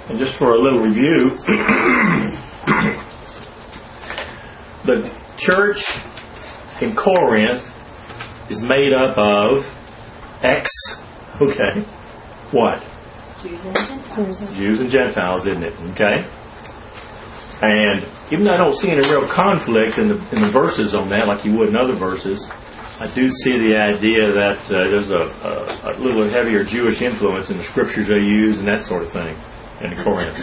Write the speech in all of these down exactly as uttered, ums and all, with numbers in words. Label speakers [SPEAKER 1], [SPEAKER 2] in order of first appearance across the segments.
[SPEAKER 1] And just for a little review, the church in Corinth is made up of X, okay, what?
[SPEAKER 2] Jews and Gentiles.
[SPEAKER 1] Jews and Gentiles, isn't it? Okay. And even though I don't see any real conflict in the in the verses on that, like you would in other verses, I do see the idea that uh, there's a, a, a little heavier Jewish influence in the scriptures they use and that sort of thing in the Corinth.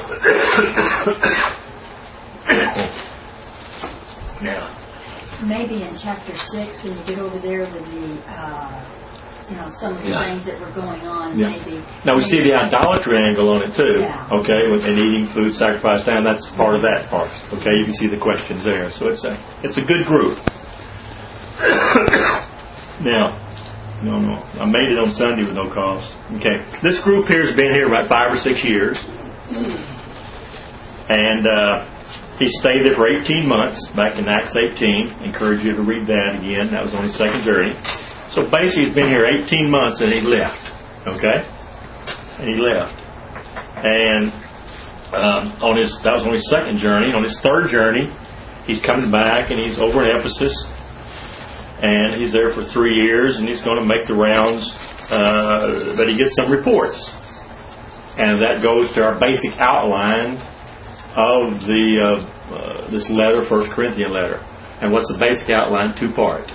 [SPEAKER 1] Now,
[SPEAKER 2] maybe in chapter six, when you get over there with the, uh, you know, some of the
[SPEAKER 1] yeah.
[SPEAKER 2] things that were going on,
[SPEAKER 1] yeah.
[SPEAKER 2] maybe.
[SPEAKER 1] Now we see the idolatry angle on it too.
[SPEAKER 2] Yeah.
[SPEAKER 1] Okay, and eating food sacrificed down. That's part of that part. Okay, you can see the questions there. So it's a it's a good group. Now, no, no, I made it on Sunday with no cost. Okay, this group here has been here about five or six years, and uh, he stayed there for eighteen months. Back in Acts eighteen, encourage you to read that again. That was on his second journey. So basically, he's been here eighteen months, and he left. Okay, and he left, and um, on his that was on his second journey. On his third journey, he's coming back, and he's over in Ephesus. And he's there for three years, and he's going to make the rounds, uh, but he gets some reports. And that goes to our basic outline of the uh, uh, this letter, First Corinthians letter. And what's the basic outline? Two part.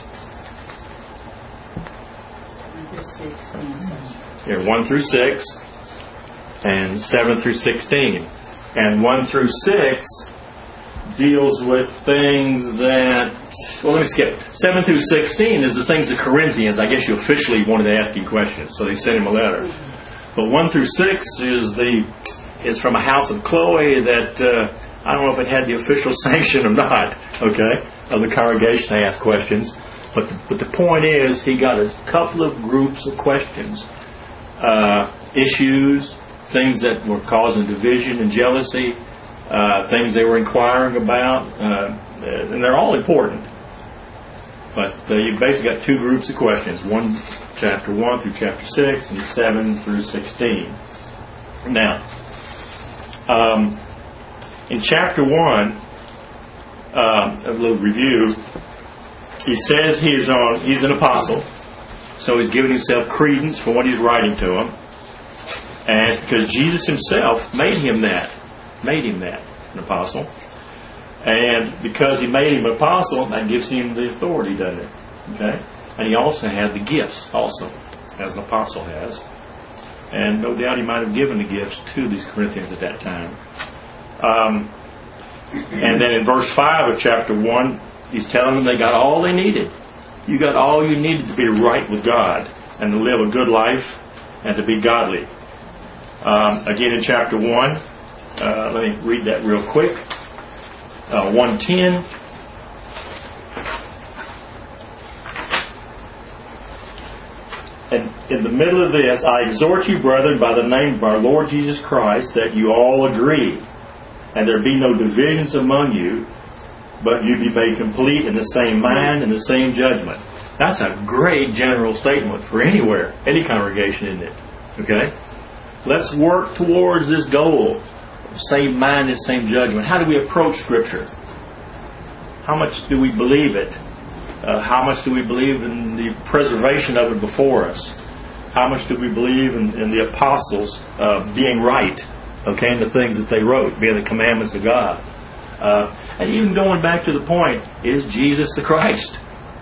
[SPEAKER 2] One through six and seven.
[SPEAKER 1] Here, one through six, and seven through sixteen. And one through six deals with things that, well, let me skip. seven through sixteen is the things the Corinthians, I guess you officially wanted to ask you questions, so they sent him a letter. But one through six is the is from a house of Chloe that, uh, I don't know if it had the official sanction or not, okay, of the congregation to ask questions. But the, but the point is, he got a couple of groups of questions, uh, issues, things that were causing division and jealousy, Uh, things they were inquiring about, uh, and they're all important. But uh, you've basically got two groups of questions: one, chapter one through chapter six, and seven through sixteen. Now, um, in chapter one, uh, a little review. He says he is on. He's an apostle, so he's giving himself credence for what he's writing to them, and because Jesus himself made him that. Made him that, an apostle. And because he made him an apostle, that gives him the authority, doesn't it? Okay? And he also had the gifts, also, as an apostle has. And no doubt he might have given the gifts to these Corinthians at that time. Um, and then in verse five of chapter one, he's telling them they got all they needed. You got all you needed to be right with God and to live a good life and to be godly. Um, again in chapter one, Uh, let me read that real quick. Uh, one ten. And in the middle of this, I exhort you, brethren, by the name of our Lord Jesus Christ, that you all agree, and there be no divisions among you, but you be made complete in the same mind and the same judgment. That's a great general statement for anywhere, any congregation, isn't it? Okay? Let's work towards this goal. Same mind and same judgment. How do we approach Scripture? How much do we believe it? Uh, how much do we believe in the preservation of it before us? How much do we believe in, in the apostles uh, being right? Okay, and the things that they wrote, being the commandments of God. Uh, and even going back to the point, is Jesus the Christ?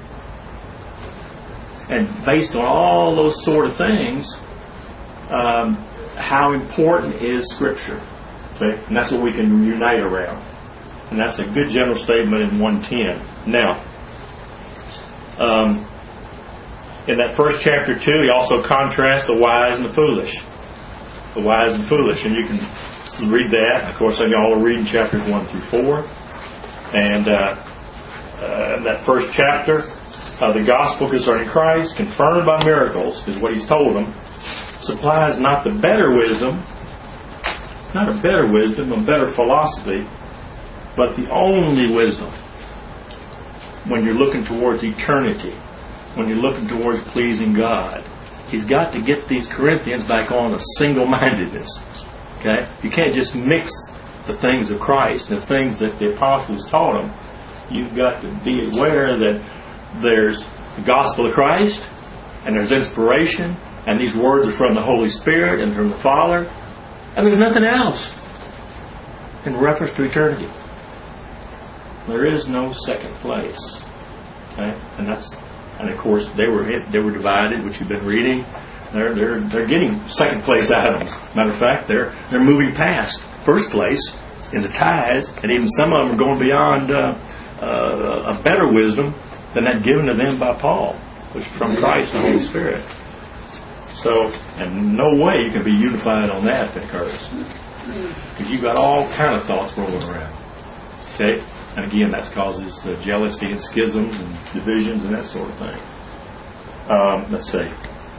[SPEAKER 1] And based on all those sort of things, um, how important is Scripture? And that's what we can unite around. And that's a good general statement in one ten. Now, um, in that first chapter two, he also contrasts the wise and the foolish. The wise and foolish. And you can read that. Of course, you all are reading chapters one through four. And uh, uh, that first chapter, uh, the gospel concerning Christ, confirmed by miracles, is what he's told them, supplies not the better wisdom, not a better wisdom, a better philosophy, but the only wisdom when you're looking towards eternity, when you're looking towards pleasing God. He's got to get these Corinthians back on a single-mindedness. Okay? You can't just mix the things of Christ and the things that the apostles taught them. You've got to be aware that there's the gospel of Christ, and there's inspiration, and these words are from the Holy Spirit and from the Father, and there's nothing else in reference to eternity. There is no second place. Okay? And that's and of course they were hit, they were divided, which you've been reading. They're they're they're getting second place items. Matter of fact, they're they're moving past first place in the tithes, and even some of them are going beyond uh, uh, a better wisdom than that given to them by Paul, which is from Christ and the Holy Spirit. So, and no way you can be unified on that that occurs, because you've got all kind of thoughts rolling around. Okay, and again, that causes uh, jealousy and schisms and divisions and that sort of thing. Um, let's see.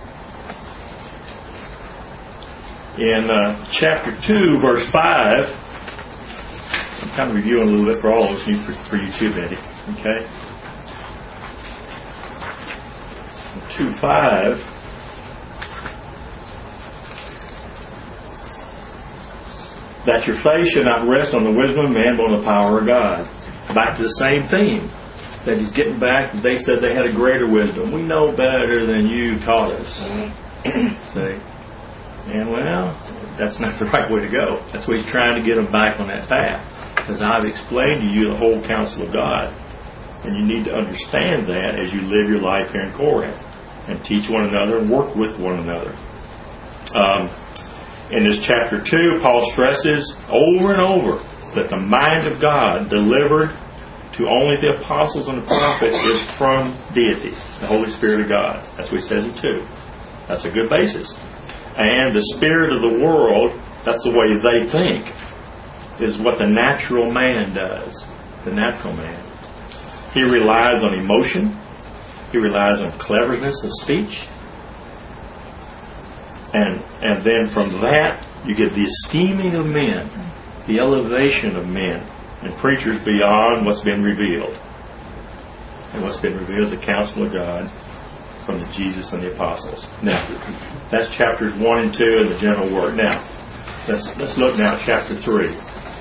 [SPEAKER 1] In uh, chapter two, verse five, I'm kind of reviewing a little bit for all of you, for, for you too, Betty. Okay? two five. That your faith should not rest on the wisdom of man, but on the power of God. Back to the same theme. That he's getting back, they said they had a greater wisdom. We know better than you taught us. See? And well, that's not the right way to go. That's why he's trying to get them back on that path. Because I've explained to you the whole counsel of God. And you need to understand that as you live your life here in Corinth. And teach one another and work with one another. Um, in this chapter two, Paul stresses over and over that the mind of God delivered to only the apostles and the prophets is from deity, the Holy Spirit of God. That's what he says in two. That's a good basis. And the spirit of the world, that's the way they think, is what the natural man does. The natural man. He relies on emotion. He relies on cleverness of speech. And and then from that, you get the esteeming of men, the elevation of men, and preachers beyond what's been revealed. And what's been revealed is the counsel of God from the Jesus and the apostles. Now, that's chapters one and two in the general word. Now, let's let's look now at chapter three.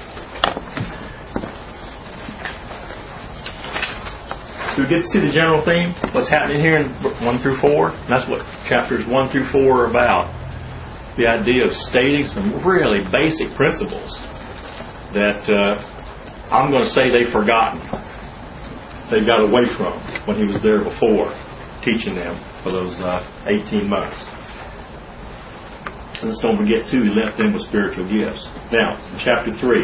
[SPEAKER 1] Do we get to see the general theme? What's happening here in one through four? And that's what chapters one through four are about. The idea of stating some really basic principles that uh, I'm going to say they've forgotten. They got away from when he was there before, teaching them for those uh, eighteen months. And let's don't forget, too, he left them with spiritual gifts. Now, in chapter three.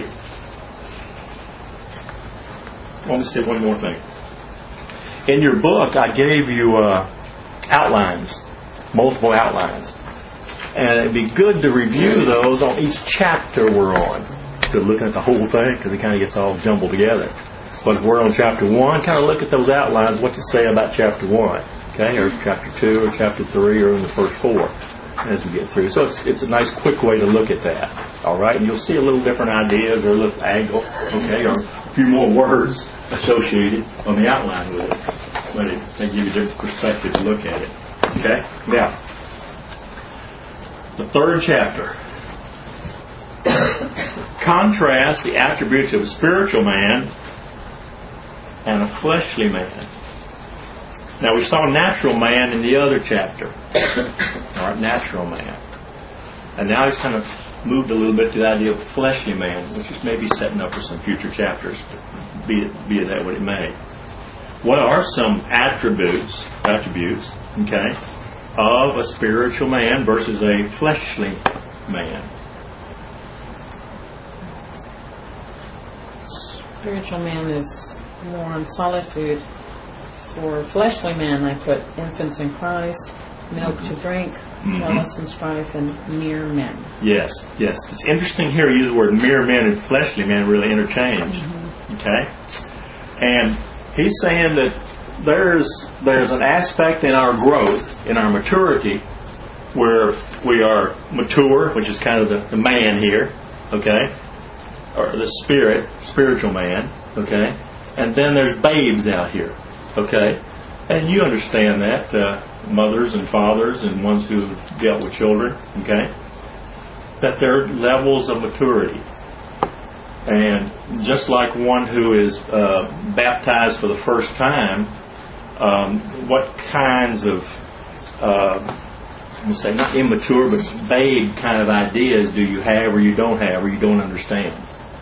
[SPEAKER 1] I want to say one more thing. In your book, I gave you uh, outlines, multiple outlines. And it'd be good to review those on each chapter we're on. To look at the whole thing, because it kind of gets all jumbled together. But if we're on chapter one, kind of look at those outlines, what to say about chapter one. Okay, or chapter two, or chapter three, or in the first four, as we get through. So it's it's a nice, quick way to look at that. All right, and you'll see a little different ideas, or a little angle, okay, or a few more words associated on the outline with it. But it, they give you a different perspective to look at it. Okay, now, the third chapter. Contrast the attributes of a spiritual man and a fleshly man. Now, we saw natural man in the other chapter. All right, natural man. And now he's kind of moved a little bit to the idea of fleshly man, which is maybe setting up for some future chapters, be it, be it that what it may. What are some attributes, attributes, okay, of a spiritual man versus a fleshly man?
[SPEAKER 3] Spiritual man is more on solid food. For fleshly man, I put infants in Christ, milk to drink, mm-hmm. jealous and strife, and mere men.
[SPEAKER 1] Yes, yes. It's interesting here you use the word mere men and fleshly men really interchange. Mm-hmm. Okay? And he's saying that there's there's an aspect in our growth, in our maturity, where we are mature, which is kind of the, the man here, okay? Or the spirit, spiritual man, okay? And then there's babes out here, okay? And you understand that, uh, mothers and fathers and ones who dealt with children, okay? that there are levels of maturity. And just like one who is uh, baptized for the first time, um, what kinds of, uh, I'm say not immature, but vague kind of ideas do you have or you don't have or you don't understand?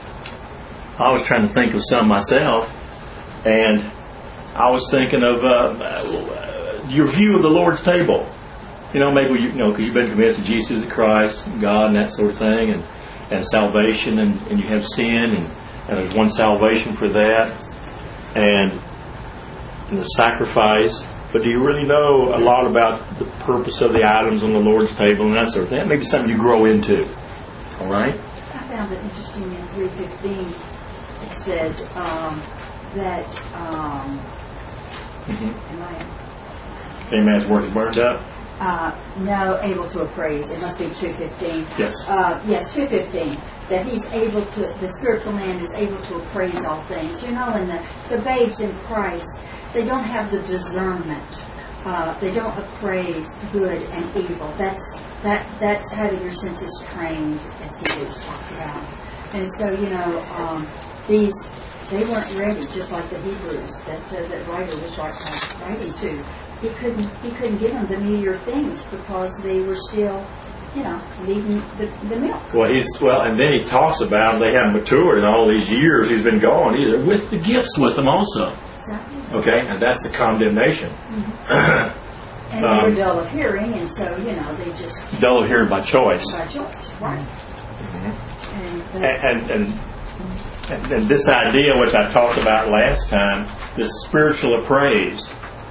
[SPEAKER 1] I was trying to think of some myself, and I was thinking of uh, your view of the Lord's table. You know, maybe you, you know, because you've been convinced of Jesus Christ, God, and that sort of thing, and, and salvation, and, and you have sin, and, and there's one salvation for that, and, and the sacrifice. But do you really know a lot about the purpose of the items on the Lord's table and that sort of thing? That may be something you grow into. All right?
[SPEAKER 2] I found it interesting in three fifteen. It said um, that. Um,
[SPEAKER 1] Mm-hmm.
[SPEAKER 2] am I?
[SPEAKER 1] Any man's work is burnt up?
[SPEAKER 2] Uh, no, able to appraise. It must be two fifteen.
[SPEAKER 1] Yes.
[SPEAKER 2] Uh, yes, two fifteen. That he's able to, the spiritual man is able to appraise all things. You know, and the, the babes in Christ, they don't have the discernment. Uh, they don't appraise good and evil. That's that. That's having your senses trained, as Hebrews talked about. And so, you know, um, these they weren't ready, just like the Hebrews that uh, that writer was writing to. He couldn't he couldn't give them the meatier things because they were still, you know, needing the, the milk.
[SPEAKER 1] Well, he's well, and then he talks about they haven't matured in all these years he's been gone either, with the gifts with them also.
[SPEAKER 2] Exactly.
[SPEAKER 1] Okay, and that's the condemnation.
[SPEAKER 2] Mm-hmm. And
[SPEAKER 1] um,
[SPEAKER 2] they were dull of hearing, and so you know they just
[SPEAKER 1] dull of hearing by choice.
[SPEAKER 2] by choice, right?
[SPEAKER 1] Mm-hmm.
[SPEAKER 2] And,
[SPEAKER 1] And, and, and and and this idea, which I talked about last time, this spiritual appraise.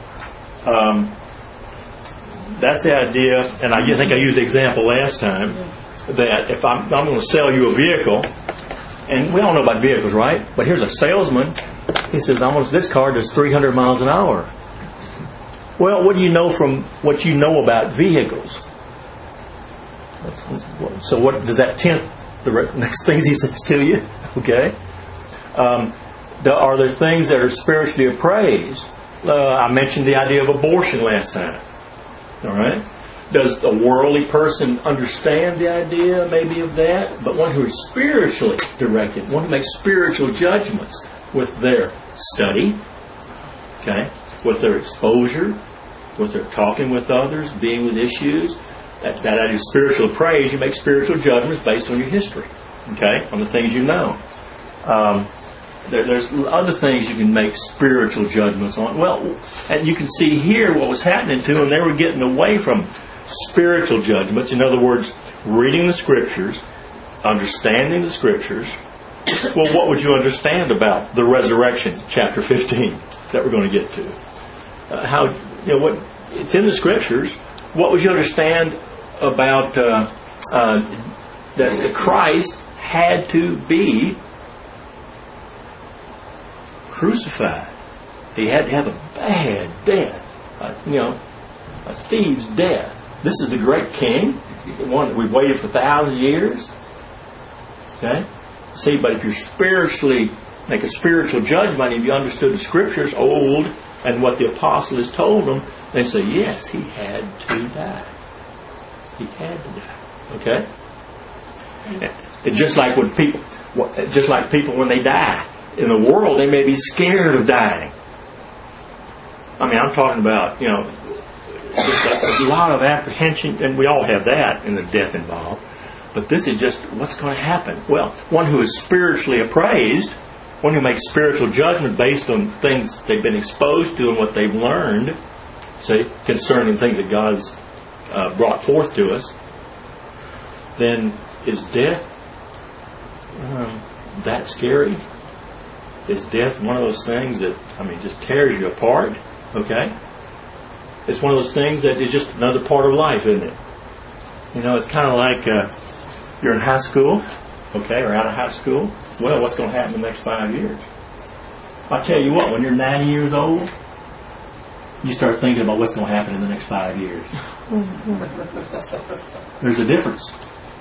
[SPEAKER 1] Um, that's the idea, and I think I used the example last time, that if I'm, I'm going to sell you a vehicle, and we all know about vehicles, right? But here's a salesman, he says, I'm going to, this car does three hundred miles an hour. Well, what do you know from what you know about vehicles? So what does that tempt the next things he says to you? Okay. Um, the, are there things that are spiritually appraised? Uh, I mentioned the idea of abortion last time. All right. Does a worldly person understand the idea maybe of that? But one who is spiritually directed, one who makes spiritual judgments with their study, okay, with their exposure, with their talking with others, being with issues, that, that idea of spiritual appraise, you make spiritual judgments based on your history, okay, on the things you know. Um, There, there's other things you can make spiritual judgments on. Well, and you can see here what was happening to them. They were getting away from spiritual judgments. In other words, reading the Scriptures, understanding the Scriptures. Well, what would you understand about the resurrection, chapter fifteen, that we're going to get to? Uh, how, you know, what it's in the Scriptures. What would you understand about uh, uh, that Christ had to be crucified? He had to have a bad death, uh, you know, a thief's death. This is the great King, the one that we've waited for thousands of years. Okay, see, but if you spiritually make a spiritual judgment, if you understood the Scriptures, old, and what the apostle has told them, they say, yes, he had to die. He had to die. Okay, it's just like when people, just like people when they die. In the world, they may be scared of dying. I mean, I'm talking about, you know, a lot of apprehension, and we all have that in the death involved. But this is just what's going to happen. Well, one who is spiritually appraised, one who makes spiritual judgment based on things they've been exposed to and what they've learned, say, concerning things that God's uh, brought forth to us, then is death um, that scary? Is death one of those things that, I mean, just tears you apart? Okay? It's one of those things that is just another part of life, isn't it? You know, it's kind of like uh, you're in high school, okay, or out of high school. Well, what's going to happen in the next five years? I'll tell you what, when you're ninety years old, you start thinking about what's going to happen in the next five years. There's a difference.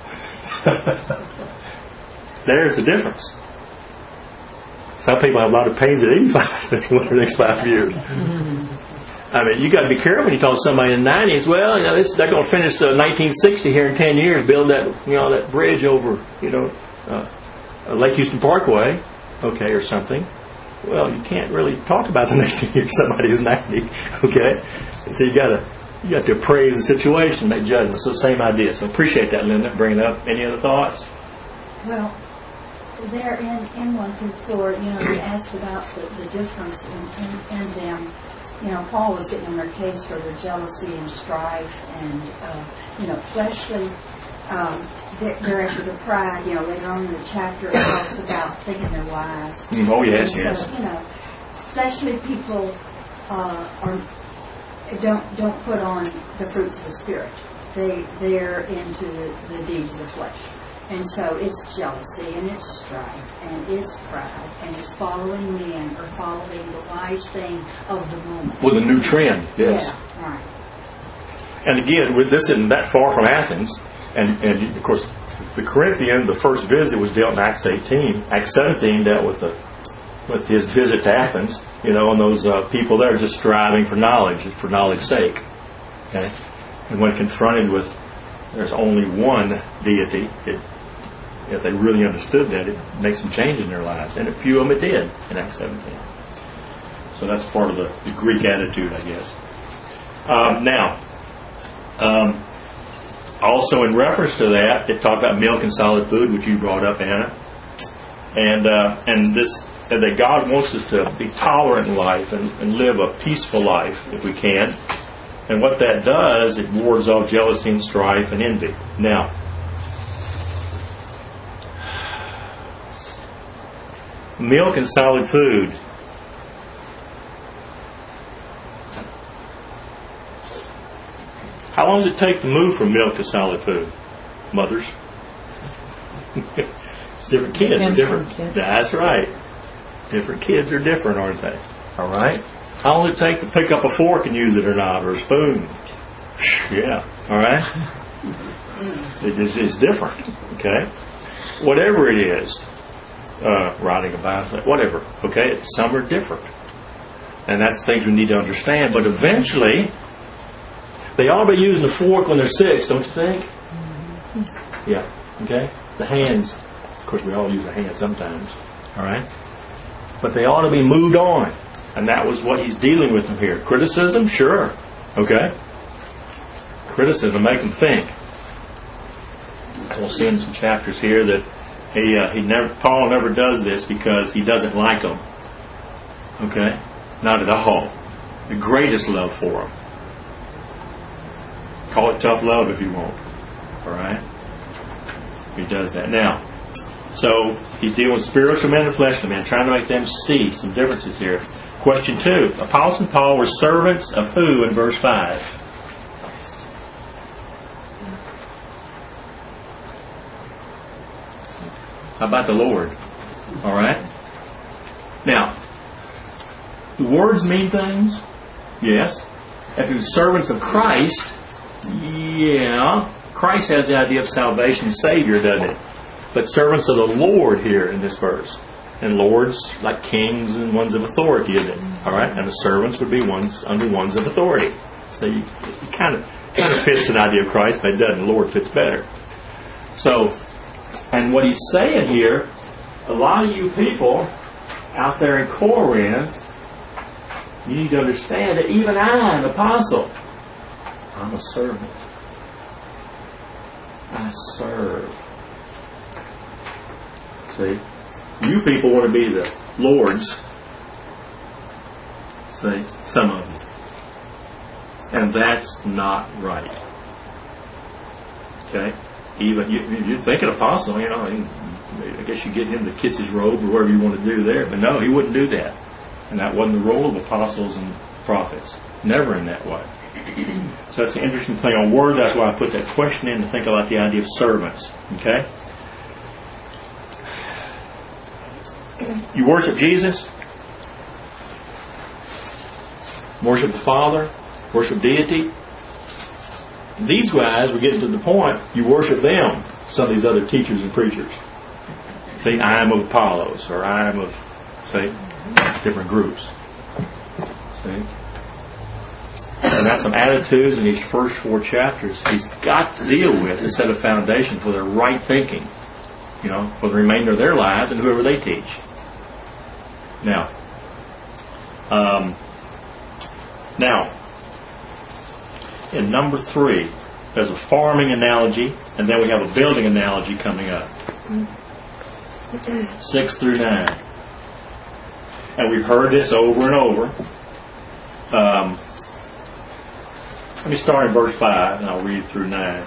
[SPEAKER 1] There's a difference. Some people have a lot of pains at eighty-five in the next five years. I mean, you got to be careful when you talk to somebody in the nineties. Well, you know, this, they're going to finish uh, nineteen sixty here in ten years, build that, you know, that bridge over, you know, uh, uh, Lake Houston Parkway, okay, or something. Well, you can't really talk about the next ten years somebody who's ninety, okay? So you got to you got to appraise the situation, make judgments. So same idea. So appreciate that, Linda. Bringing it up. Any other thoughts?
[SPEAKER 2] Well, there in, in one through four, you know, you asked about the, the difference in, in, in them. You know, Paul was getting on their case for their jealousy and strife and, uh, you know, fleshly. Um, they're, they're after the pride. You know, later on in the chapter, it talks about thinking they're wise.
[SPEAKER 1] Mm, oh, yes,
[SPEAKER 2] and so,
[SPEAKER 1] yes.
[SPEAKER 2] you know, fleshly people uh, are don't don't put on the fruits of the Spirit. They they're into the, the deeds of the flesh. And so it's jealousy, and it's strife, and it's pride, and it's following men or following the wise thing of the moment.
[SPEAKER 1] With a new trend, yes.
[SPEAKER 2] Yeah, right.
[SPEAKER 1] And again, with this isn't that far from Athens, and, and of course, the Corinthian, the first visit was dealt in Acts eighteen. Acts seventeen dealt with the with his visit to Athens, you know, and those uh, people there just striving for knowledge, for knowledge's sake. Okay? And when confronted with there's only one deity, it, if they really understood that, it makes some change in their lives. And a few of them it did in Acts seventeen. So that's part of the, the Greek attitude, I guess. Um, now, um, also in reference to that, it talked about milk and solid food, which you brought up, Anna. And uh, and this and that God wants us to be tolerant in life and, and live a peaceful life if we can. And what that does, it wards off jealousy and strife and envy. Now, milk and solid food. How long does it take to move from milk to solid food? Mothers? It's different kids.
[SPEAKER 3] Depends
[SPEAKER 1] different.
[SPEAKER 3] on the kid.
[SPEAKER 1] That's right. Different kids are different, aren't they? All right. How long does it take to pick up a fork and use it or not, or a spoon? Yeah. All right. It is, it's different. Okay. Whatever it is, uh, riding a bicycle, whatever. Okay. Some are different, and that's things we need to understand. But eventually, they ought to be using a fork when they're six, don't you think? Yeah. Okay. The hands. Of course, we all use our hands sometimes. All right. But they ought to be moved on. And that was what he's dealing with them here. Criticism? Sure. Okay. Criticism, make them think. We'll see in some chapters here that he, uh, he never, Paul never does this because he doesn't like them. Okay? Not at all. The greatest love for them. Call it tough love if you want. Alright? He does that. Now, so he's dealing with spiritual men and fleshly men, trying to make them see some differences here. Question two. Apollos and Paul were servants of who in verse five? How about the Lord? Alright? Now, do words mean things? Yes. If he was servants of Christ, yeah, Christ has the idea of salvation and Savior, doesn't it? But servants of the Lord here in this verse. And lords like kings and ones of authority, isn't it? All right? And the servants would be ones under ones of authority. So you, it kind of kind of fits an idea of Christ, but it doesn't. The Lord fits better. So, and what he's saying here, a lot of you people out there in Corinth, you need to understand that even I, an apostle, I'm a servant. I serve. See? You people want to be the lords. See? Some of you. And that's not right. Okay? Even, you, you think an apostle, you know, I guess you get him to kiss his robe or whatever you want to do there. But no, he wouldn't do that. And that wasn't the role of apostles and prophets. Never in that way. So that's an interesting thing on words. That's why I put that question in to think about the idea of servants. Okay? You worship Jesus, worship the Father, worship deity. These guys, we're getting to the point, you worship them, some of these other teachers and preachers. See, I am of Apollos, or I am of, say, different groups. See? And that's some attitudes in these first four chapters he's got to deal with to set a foundation for their right thinking, you know, for the remainder of their lives and whoever they teach. Now, um, now, in number three, there's a farming analogy, and then we have a building analogy coming up. Six through nine. And we've heard this over and over. Um, let me start in verse five, and I'll read through nine.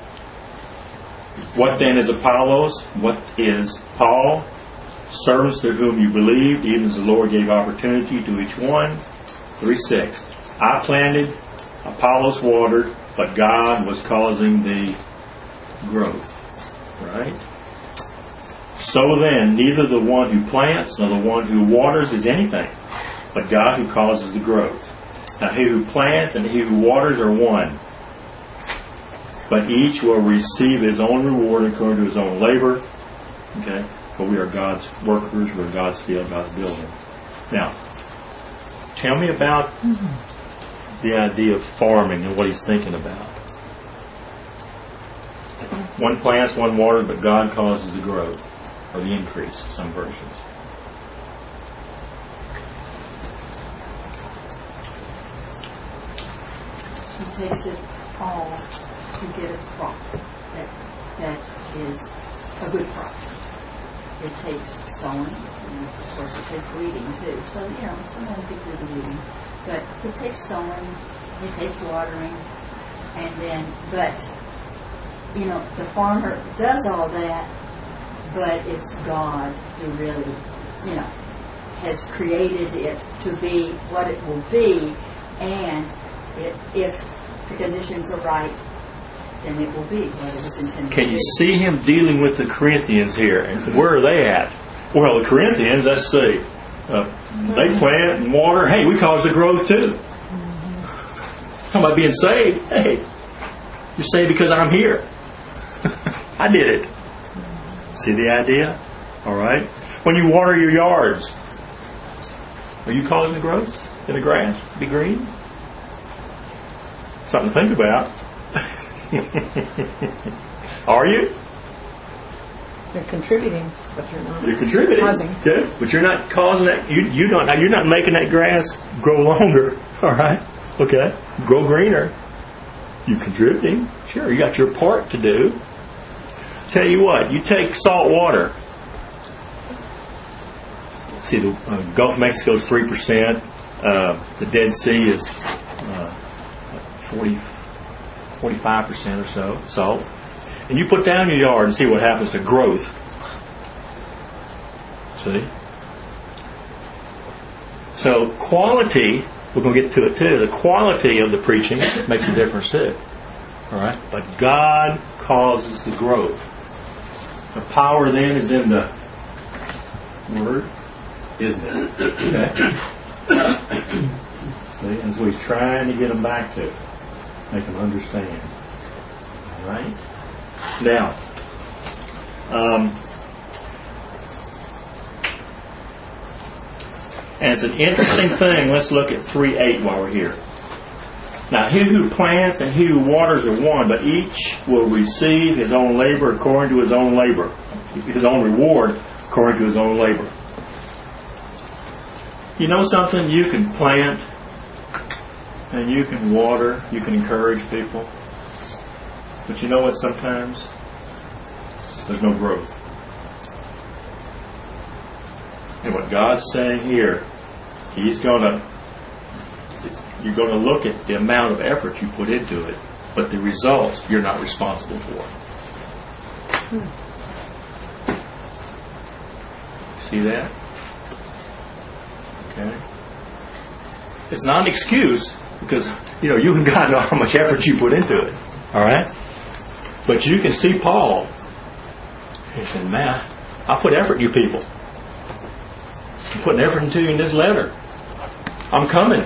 [SPEAKER 1] What then is Apollos? What is Paul? Servants through whom you believed, even as the Lord gave opportunity to each one. three six. I planted, Apollos watered, but God was causing the growth. Right? So then, neither the one who plants nor the one who waters is anything, but God who causes the growth. Now he who plants and he who waters are one, but each will receive his own reward according to his own labor. Okay? For we are God's workers, we're God's field, God's building. Now, tell me about mm-hmm. the idea of farming and what he's thinking about. One plants, one waters, but God causes the growth or the increase, some versions.
[SPEAKER 2] He takes it all to get a crop that that is a good crop. It takes sowing, and of course it takes weeding too. So, you know, sometimes people do the weeding. But it takes sowing, it takes watering, and then, but, you know, the farmer does all that, but it's God who really, you know, has created it to be what it will be, and it, if the conditions are right, then it will be what it was intended to be.
[SPEAKER 1] Can you see him dealing with the Corinthians here? And where are they at? Well, the Corinthians, let's see, uh, they plant and water. Hey, we cause the growth too. Talking about being saved. Hey, you're saved because I'm here. I did it. See the idea? All right. When you water your yards, are you causing the growth in the grass to be green? Something to think about. Are you?
[SPEAKER 3] You're contributing, but you're not.
[SPEAKER 1] You're contributing.
[SPEAKER 3] Causing.
[SPEAKER 1] Good. But you're not causing that. You you don't. You're not making that grass grow longer. All right. Okay. Grow greener. You're contributing. Sure. You got your part to do. Tell you what. You take salt water. See, the uh, Gulf of Mexico is three percent. Uh, the Dead Sea is uh, forty. forty-five percent or so salt, and you put down your yard and see what happens to growth. See? So quality, we're going to get to it too, the quality of the preaching makes a difference too. Alright? But God causes the growth. The power then is in the Word, isn't it? Okay? See? That's what he's trying to get them back to. Make them understand. All right? Now, um, and it's an interesting thing. Let's look at three eight while we're here. Now, he who plants and he who waters are one, but each will receive his own labor according to his own labor. His own reward according to his own labor. You know something? You can plant and you can water, you can encourage people. But you know what sometimes? There's no growth. And what God's saying here, He's going to, you're going to look at the amount of effort you put into it, but the results you're not responsible for. Hmm. See that? Okay. It's not an excuse, because, you know, you and God know how much effort you put into it. Alright? But you can see Paul. He said, man, I put effort in you people. I'm putting effort into you in this letter. I'm coming.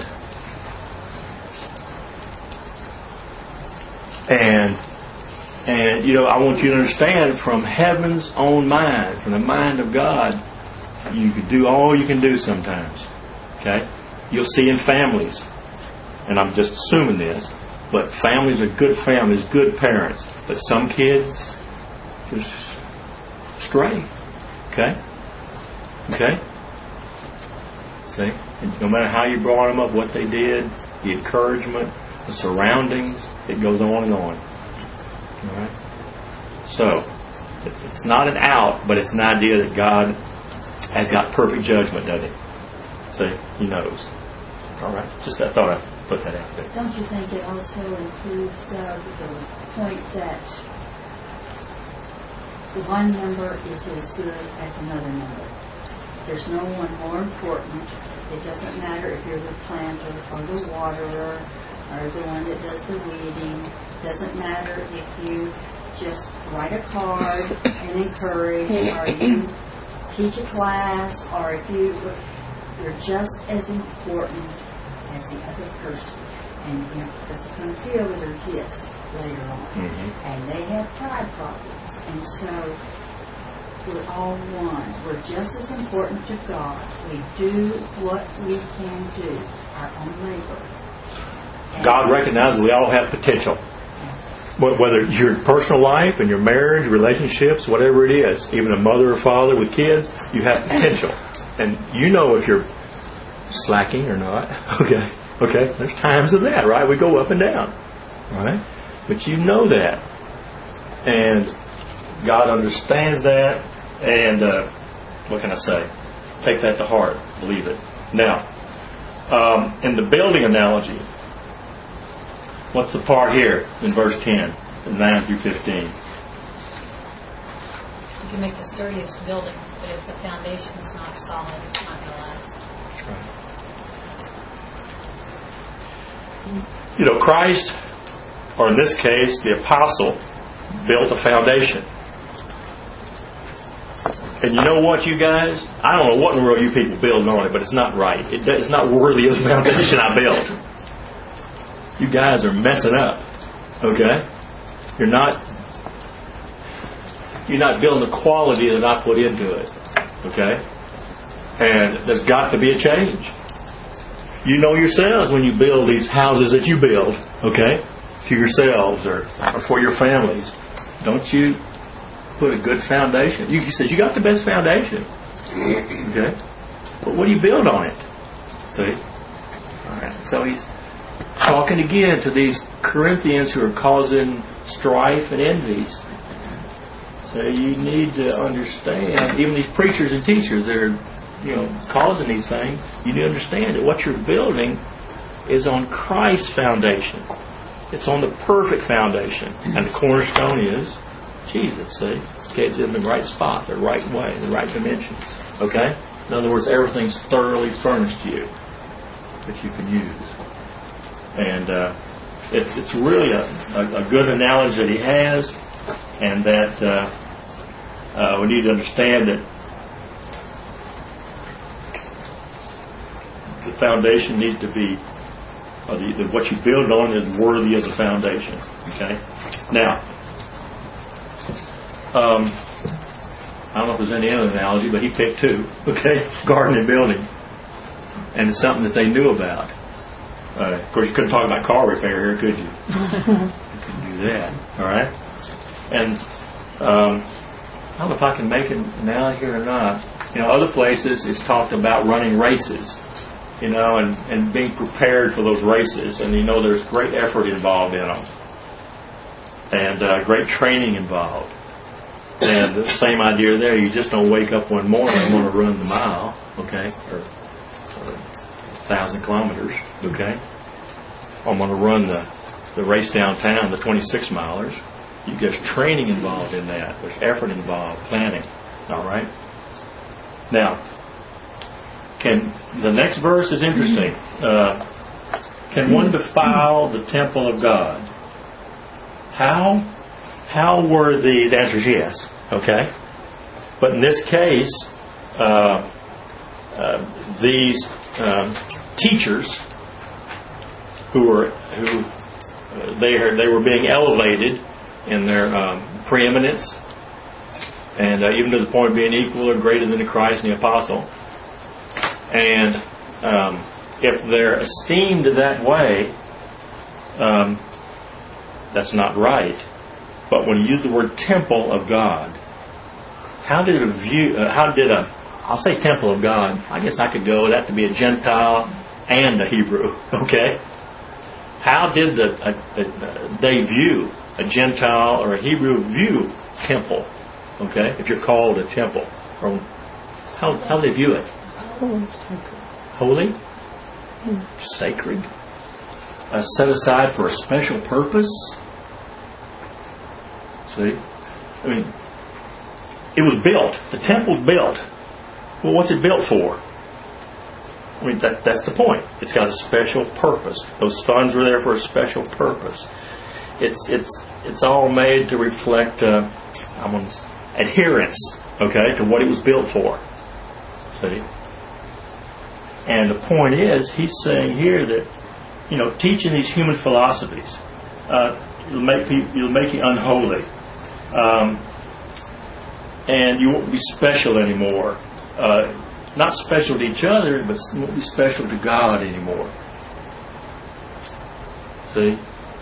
[SPEAKER 1] And, and, you know, I want you to understand from heaven's own mind, from the mind of God, you can do all you can do sometimes. Okay? You'll see in families. and I'm just assuming this, but families are good families, good parents. But some kids just stray. Okay? Okay? See? And no matter how you brought them up, what they did, the encouragement, the surroundings, it goes on and on. Alright? So, it's not an out, but it's an idea that God has got perfect judgment, doesn't He? See? He knows. Alright? Just I thought I'd put that out there.
[SPEAKER 2] Don't you think it also includes, Doug, the point that one number is as good as another number? There's no one more important. It doesn't matter if you're the planter or the waterer or the one that does the weeding. It doesn't matter if you just write a card and encourage, or you teach a class, or if you, you're just as important as the other person. And you know, this is going to deal with their gifts later on.
[SPEAKER 1] Mm-hmm.
[SPEAKER 2] And they have pride problems. And so we're all one. We're just as important to God. We do what we can do, our own labor. And
[SPEAKER 1] God recognizes we all have potential. Whether your personal life and your marriage, relationships, whatever it is, even a mother or father with kids, you have potential. And you know if you're slacking or not. Okay. Okay. There's times of that, right? We go up and down. Right? But you know that. And God understands that. And uh, what can I say? Take that to heart. Believe it. Now, um, in the building analogy, what's the part here in verse ten, nine through fifteen?
[SPEAKER 4] You can make the sturdiest building, but if the foundation is not solid, it's not going to last.
[SPEAKER 1] That's right. You know, Christ, or in this case, the apostle, built a foundation. And you know what, you guys? I don't know what in the world you people build on it, but it's not right. It, it's not worthy of the foundation I built. You guys are messing up. Okay? You're not you're not building the quality that I put into it. Okay? And there's got to be a change. You know yourselves when you build these houses that you build, okay? To yourselves or, or for your families. Don't you put a good foundation? You, he says you got the best foundation. Okay? But what do you build on it? See? Alright, so he's talking again to these Corinthians who are causing strife and envies. So you need to understand, even these preachers and teachers that are, you know, causing these things, you need to understand that what you're building is on Christ's foundation. It's on the perfect foundation. And the cornerstone is Jesus, see? Okay, it's in the right spot, the right way, the right dimensions. Okay? In other words, everything's thoroughly furnished to you that you can use. And uh, it's it's really a, a, a good analogy that he has, and that uh, uh, we need to understand that the foundation needs to be, or the, the, what you build on is worthy of the foundation. Okay? Now, um, I don't know if there's any other analogy, but he picked two. Okay? Garden and building. And it's something that they knew about. Uh, of course, you couldn't talk about car repair here, could you? You couldn't do that. All right? And um, I don't know if I can make an analogy here or not. You know, other places it's talked about running races, you know, and, and being prepared for those races. And you know there's great effort involved in them. And uh, great training involved. And the same idea there. You just don't wake up one morning and want to run the mile, okay, or, or a thousand kilometers, okay. I'm going to run the, the race downtown, the twenty-six milers. You get training involved in that. There's effort involved, planning. All right. Now, can the next verse is interesting. Uh, can one defile the temple of God? How? How were these? The answer is yes. Okay. But in this case, uh, uh, these um, teachers who were who uh, they are, they were being elevated in their um, preeminence, and uh, even to the point of being equal or greater than the Christ and the apostle. And um, if they're esteemed that way, um, that's not right. But when you use the word temple of God, how did a view? Uh, how did a? I'll say temple of God. I guess I could go with that to be a Gentile and a Hebrew. Okay. How did the uh, uh, they view a Gentile or a Hebrew view temple? Okay, if you're called a temple, or how how do they view it? Holy, sacred, uh, set aside for a special purpose. See, I mean, it was built. The temple's built. Well, what's it built for? I mean, that, that's the point. It's got a special purpose. Those funds were there for a special purpose. It's it's it's all made to reflect uh, I'm on this, adherence, okay, to what it was built for. See, and the point is, he's saying here that, you know, teaching these human philosophies, uh, it'll make people, it'll make you unholy, um, and you won't be special anymore. Uh, Not special to each other, but won't be special to God anymore. See?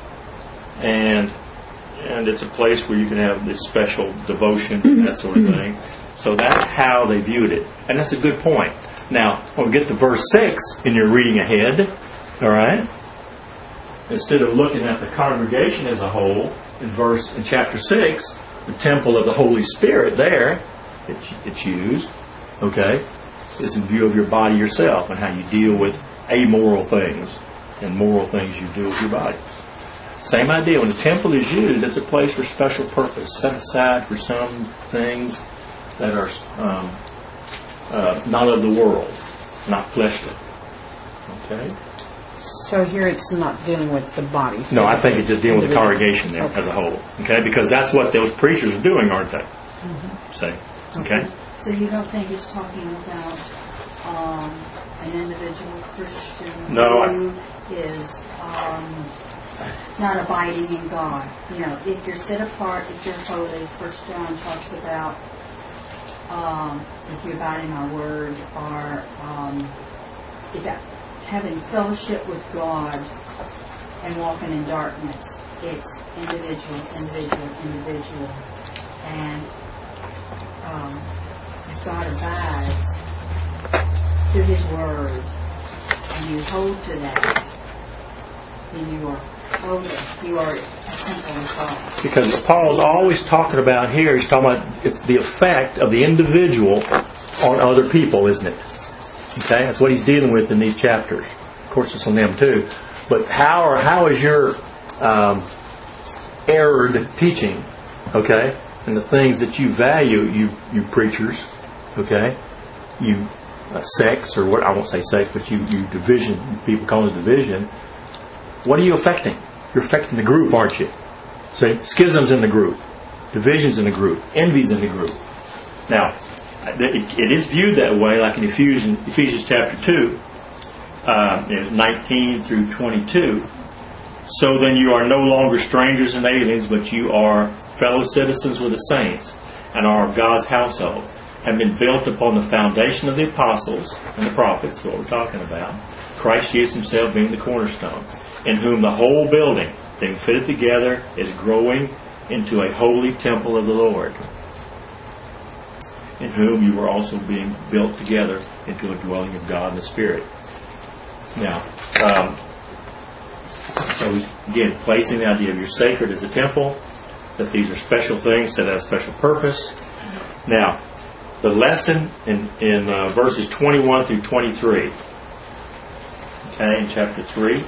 [SPEAKER 1] And and it's a place where you can have this special devotion, that sort of thing. So that's how they viewed it. And that's a good point. Now, when we get to verse six, and you're reading ahead, all right? Instead of looking at the congregation as a whole, in verse in chapter six, the temple of the Holy Spirit there, it, it's used, okay? Is in view of your body yourself and how you deal with amoral things and moral things you do with your body. Same idea. When the temple is used, it's a place for special purpose, set aside for some things that are um, uh, not of the world, not fleshly. Okay?
[SPEAKER 3] So here it's not dealing with the body.
[SPEAKER 1] No, I think it's just dealing with the congregation there
[SPEAKER 3] okay.
[SPEAKER 1] as a whole. Okay? Because that's what those preachers are doing, aren't they?
[SPEAKER 3] Mm-hmm.
[SPEAKER 1] Say. Okay?
[SPEAKER 2] So you don't think he's talking about um, an individual Christian
[SPEAKER 1] No,
[SPEAKER 2] who is um, not abiding in God? You know, if you're set apart, if you're holy, First John talks about um, if you abide in my word, or um, is that having fellowship with God and walking in darkness. It's individual, individual, individual, and um, if God abides through His Word, and you hold to that, then you are holy. You are a temple of God.
[SPEAKER 1] Because Paul's always talking about here, he's talking about it's the effect of the individual on other people, isn't it? Okay, that's what he's dealing with in these chapters. Of course, it's on them too. But how or how is your um, erred teaching, okay, and the things that you value, you you preachers, okay, you uh, sects, or what I won't say sect, but you you division, people call it division. What are you affecting? You're affecting the group, aren't you? See, schisms in the group, divisions in the group, envies in the group. Now, it is viewed that way, like in Ephesians, Ephesians chapter two, uh, nineteen through twenty-two. So then you are no longer strangers and aliens, but you are fellow citizens with the saints, and are of God's household, have been built upon the foundation of the apostles and the prophets, what we're talking about, Christ Jesus Himself being the cornerstone, in whom the whole building, being fitted together, is growing into a holy temple of the Lord, in whom you are also being built together into a dwelling of God in the Spirit. Now, um, so he's, again, placing the idea of you're sacred as a temple, that these are special things that have a special purpose. Now, the lesson in, in uh, verses twenty-one through twenty-three, okay, in chapter three.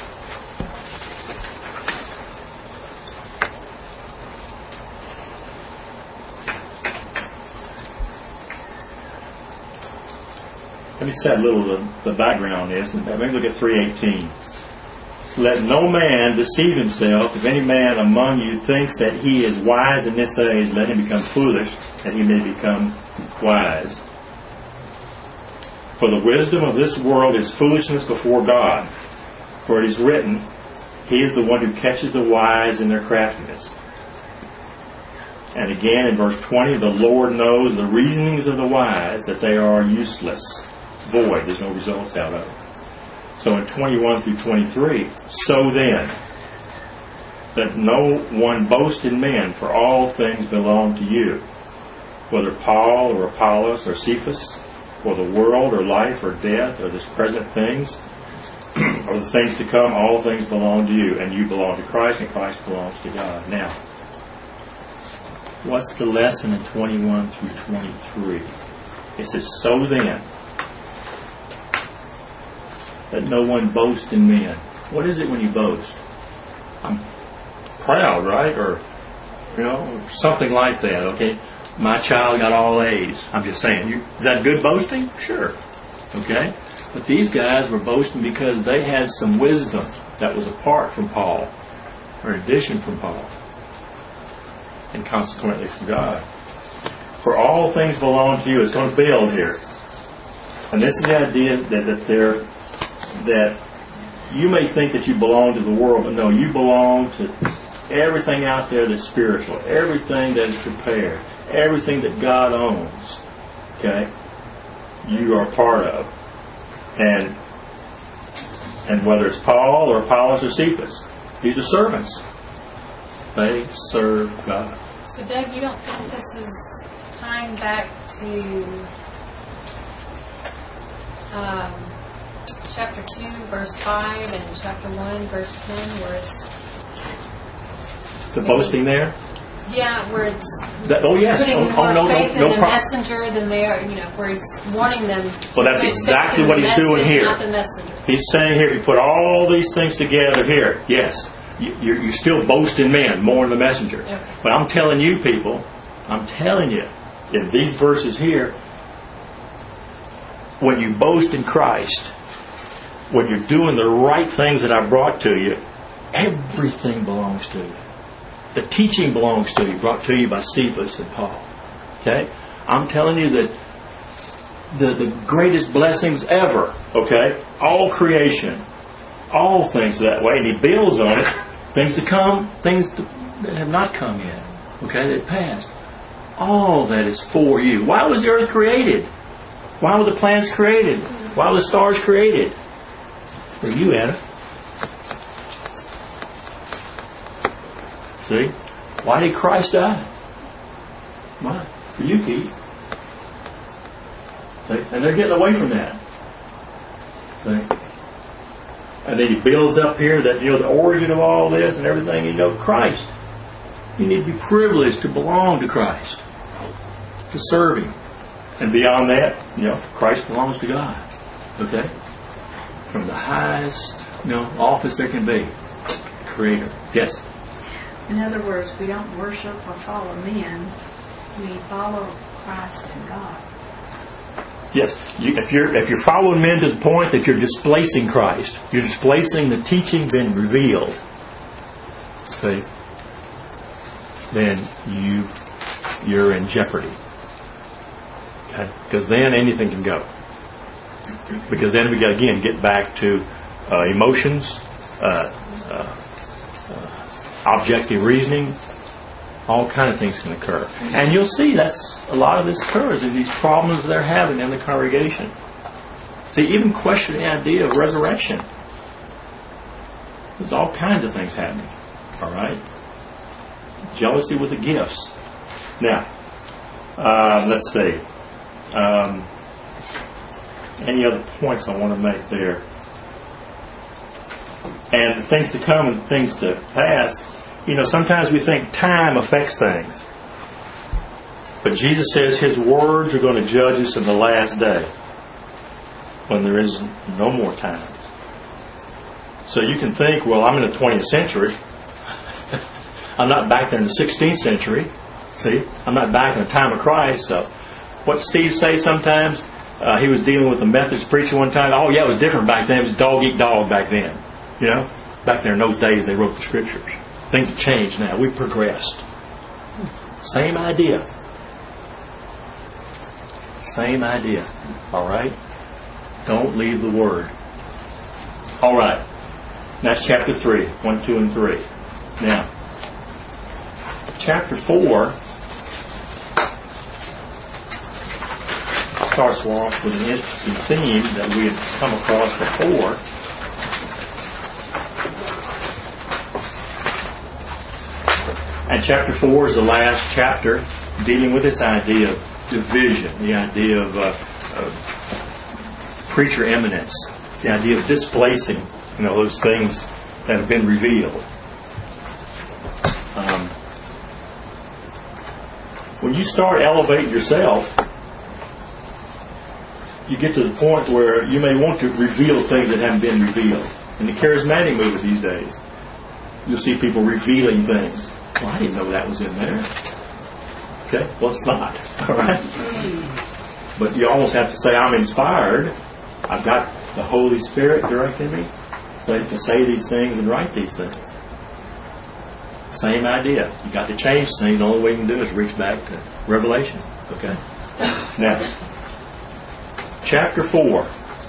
[SPEAKER 1] Let me set a little of the, the background on this. And maybe look at three eighteen. Let no man deceive himself. If any man among you thinks that he is wise in this age, let him become foolish, that he may become wise. For the wisdom of this world is foolishness before God. For it is written, He is the one who catches the wise in their craftiness. And again in verse twenty, the Lord knows the reasonings of the wise, that they are useless, void. There's no results out of it. So in twenty-one through twenty-three, so then, that no one boast in men, for all things belong to you, whether Paul or Apollos or Cephas, or the world or life or death or this present things, or the things to come, all things belong to you, and you belong to Christ, and Christ belongs to God. Now, what's the lesson in twenty-one through twenty-three? It says, so then, that no one boast in men. What is it when you boast? I'm proud, right? Or, you know, something like that, okay? My child got all A's. I'm just saying, you, is that good boasting? Sure. Okay? But these guys were boasting because they had some wisdom that was apart from Paul, or in addition from Paul, and consequently from God. For all things belong to you. It's going to build here. And this is the idea that, that they're that you may think that you belong to the world, but no, you belong to everything out there that's spiritual, everything that is prepared, everything that God owns. Okay? You are part of. And and whether it's Paul or Apollos or Cephas, these are servants. They serve God.
[SPEAKER 4] So, Doug, you don't think this is tying back to um, chapter two, verse five, and chapter one, verse ten, where it's
[SPEAKER 1] The boasting there?
[SPEAKER 4] yeah, where it's
[SPEAKER 1] That, oh yes.
[SPEAKER 4] putting
[SPEAKER 1] Oh,
[SPEAKER 4] more
[SPEAKER 1] oh, no,
[SPEAKER 4] faith
[SPEAKER 1] no, no
[SPEAKER 4] in the
[SPEAKER 1] problem.
[SPEAKER 4] messenger than they are, you know, where it's wanting them. To
[SPEAKER 1] Well, that's
[SPEAKER 4] put
[SPEAKER 1] exactly
[SPEAKER 4] faith in
[SPEAKER 1] what
[SPEAKER 4] the
[SPEAKER 1] he's doing
[SPEAKER 4] message,
[SPEAKER 1] here.
[SPEAKER 4] Not the messenger.
[SPEAKER 1] He's saying here, you put all these things together here. Yes, you, you, you still boast in men more than the messenger.
[SPEAKER 4] Okay.
[SPEAKER 1] But I'm telling you people, I'm telling you, in these verses here, when you boast in Christ, when you're doing the right things that I brought to you, everything belongs to you. The teaching belongs to you, brought to you by Cephas and Paul. Okay? I'm telling you that the, the greatest blessings ever, okay? All creation, all things that way, and he builds on it. Things to come, things to, that have not come yet, okay? That passed. All that is for you. Why was the earth created? Why were the planets created? Why were the stars created? For you, Anna. See? Why did Christ die? Why? For you, Keith. See? And they're getting away from that. See? And then he builds up here that, you know, the origin of all this and everything, you know, Christ. You need to be privileged to belong to Christ, to serve Him. And beyond that, you know, Christ belongs to God. Okay? From the highest, you know, office there can be. Creator. Yes?
[SPEAKER 5] In other words, we don't worship or follow men. We follow Christ and God.
[SPEAKER 1] Yes. You, if you're if you're following men to the point that you're displacing Christ, you're displacing the teaching been revealed, see, then you you're in jeopardy. Okay? Because then anything can go. Because then we got again get back to uh, emotions, uh, uh, uh, objective reasoning. All kind of things can occur. And you'll see that's a lot of this occurs in these problems they're having in the congregation. See, even question the idea of resurrection. There's all kinds of things happening. All right? Jealousy with the gifts. Now, uh, let's see. Um, any other points I want to make there? And the things to come and things to pass. You know, sometimes we think time affects things. But Jesus says His words are going to judge us in the last day when there is no more time. So you can think, well, I'm in the twentieth century. I'm not back there in the sixteenth century. See? I'm not back in the time of Christ. So what Steve says sometimes, uh, he was dealing with a Methodist preacher one time. Oh, yeah, it was different back then. It was dog eat dog back then. You know? Back there in those days, they wrote the Scriptures. Things have changed now. We've progressed. Same idea. Same idea. All right? Don't leave the Word. All right. That's chapter three. One, two, and three. Now, chapter four starts off with an interesting theme that we had come across before. chapter four is the last chapter dealing with this idea of division, the idea of, uh, of preacher eminence, the idea of displacing, you know, those things that have been revealed. Um, when you start elevating yourself, you get to the point where you may want to reveal things that haven't been revealed. In the charismatic movement these days, you'll see people revealing things. Well, I didn't know that was in there. Okay, well, it's not. All right? But you almost have to say, I'm inspired. I've got the Holy Spirit directing me so to say these things and write these things. Same idea. You got to change things. The only way you can do it is reach back to Revelation. Okay? Now, chapter four.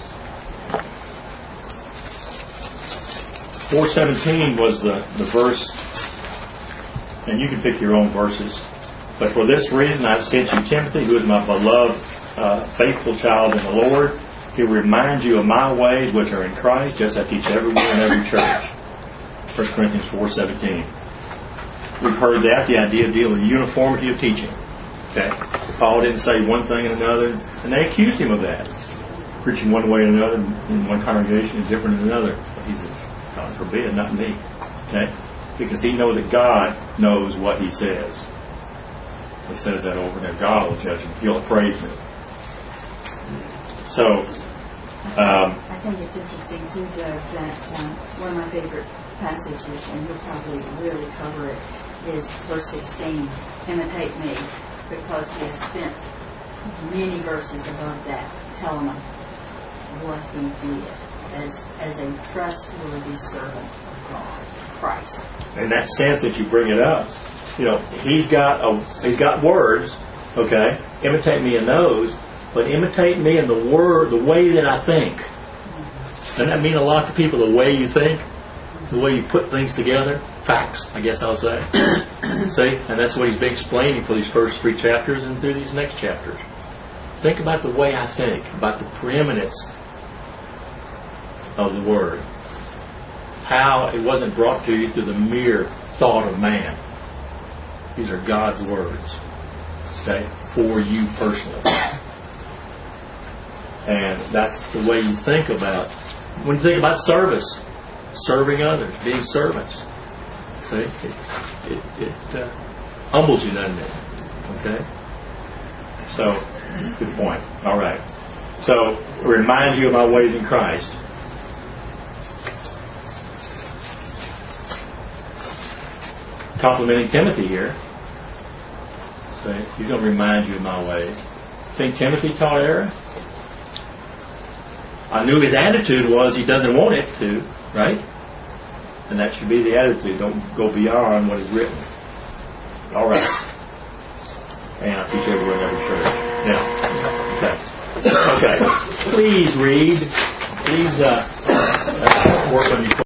[SPEAKER 1] four seventeen was the, the verse, and you can pick your own verses. But for this reason I've sent you Timothy, who is my beloved, uh, faithful child in the Lord. He will remind you of my ways which are in Christ, just as I teach everyone in every church. First Corinthians four seventeen. We've heard that, the idea of dealing with uniformity of teaching. Okay? Paul didn't say one thing and another, and they accused him of that. Preaching one way and another in one congregation is different in another. But he said, God forbid, not me. Okay? Because he knows that God knows what he says. He says that over there. God will judge him. He'll praise me. So, um,
[SPEAKER 2] I think it's interesting too, Doug, that um, one of my favorite passages, and you'll probably really cover it, is verse sixteen. Imitate me, because he has spent many verses above that telling them what he did as as a trustworthy servant of God, Christ.
[SPEAKER 1] in that sense that you bring it up, you know, he's got a, he's got words, okay? Imitate me in those, but imitate me in the word, the way that I think. Doesn't that mean a lot to people, the way you think? The way you put things together? Facts, I guess I'll say. See? And that's what he's been explaining for these first three chapters and through these next chapters. Think about the way I think, about the preeminence of the Word. How it wasn't brought to you through the mere thought of man. These are God's words, okay, for you personally. And that's the way you think about, when you think about service, serving others, being servants. See, it, it, it uh, humbles you, doesn't it? Okay? So, good point. All right. So, remind you of my ways in Christ. Complimenting Timothy here. So he's going to remind you of my ways. Think Timothy taught error? I knew his attitude was he doesn't want it to, right? And that should be the attitude. Don't go beyond what is written. All right. And I teach everyone in every church. Now, okay. Okay. Please read. Please uh, uh, work on your